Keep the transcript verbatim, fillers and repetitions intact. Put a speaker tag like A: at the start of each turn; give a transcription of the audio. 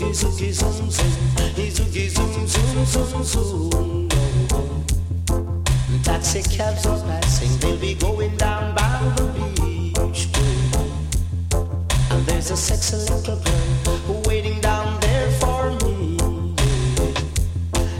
A: Zuki zoom zoom, Zuki zoom zoom zoom zoom. Taxi cabs are passing, they'll be going down by the beach. And there's a sexy little girl